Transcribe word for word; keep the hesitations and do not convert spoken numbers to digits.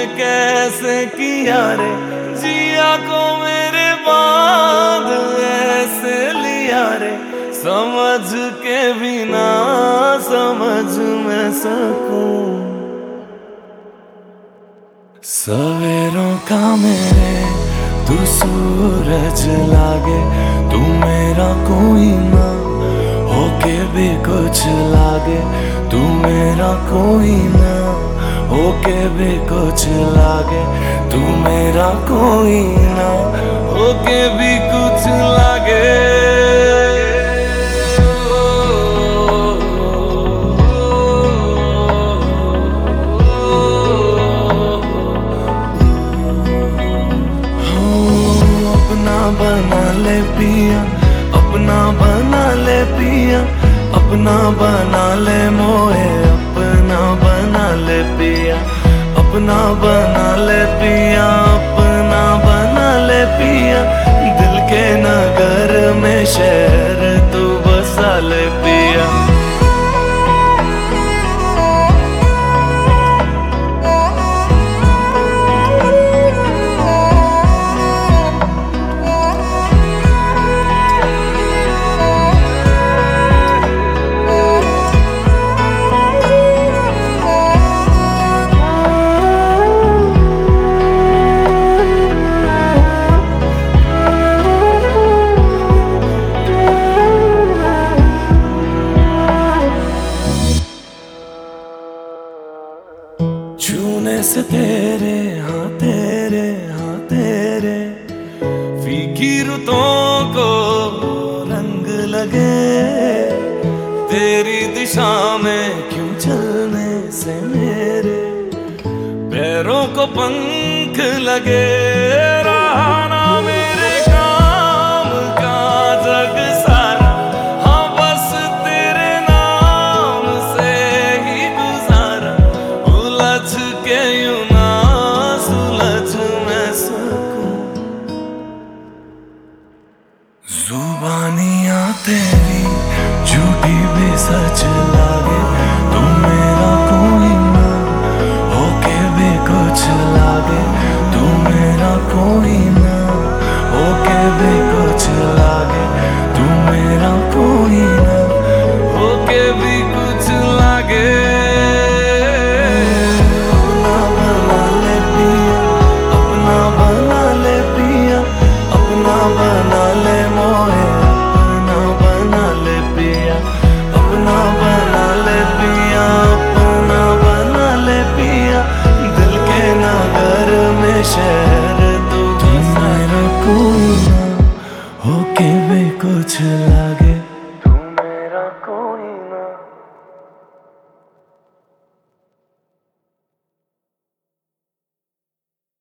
कैसे किया रे, जिया को मेरे बांध ऐसे लिया रे, समझ के भी ना समझ मैं सकूं। सवेरों का मेरे तू सूरज लागे, तू मेरा कोई ना होके भी कुछ लागे, तू मेरा कोई ना होके भी कुछ लागे, तू मेरा कोई ना होके भी कुछ लागे। अपना बना ले पिया, अपना बना ले पिया, अपना बना ले मोए, अपना बना ले पिया, अपना बना ले पिया, अपना बना ले पिया, दिल के नगर में शहर तू बसा ले पिया। छूने से तेरे हाँ तेरे हाँ तेरे फीकी रुतों को रंग लगे, तेरी दिशा में क्यों चलने से मेरे पैरों को पंख लगे। रहा ना मेरे काम का जग सारा, हाँ बस तेरे नाम से ही गुजारा, उलझ के यूं ना सुलझ मैं सकूं। जुबानियां तेरी झूठी भी सच लागे, तू मेरा कोई ना होके भी कुछ लागे, तू मेरा कोई ना होके भी कुछ लागे, तू मेरा कोई ना होके भी कुछ लागे। अपना बना ले पिया, अपना बना ले पिया, अपना बना ले मोए, अपना बना ले पिया, अपना बना ले पिया, अपना बना ले पिया, दिल के नगर में शहर तू मेरा कोई ना होके भी कुछ